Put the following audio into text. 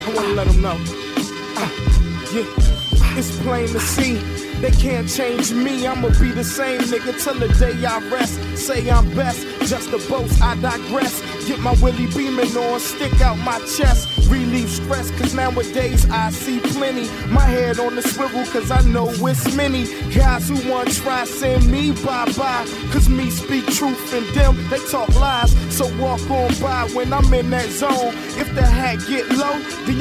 I wanna let them know. Yeah, it's plain to see. They can't change me, I'ma be the same nigga till the day I rest. Say I'm best, just a boast, I digress. Get my Willie beaming on, stick out my chest. Relieve stress, cause nowadays I see plenty. My head on the swivel, cause I know it's many guys who want try send me bye-bye. Cause me speak truth and them, they talk lies. So walk on by when I'm in that zone. If the hat get low, then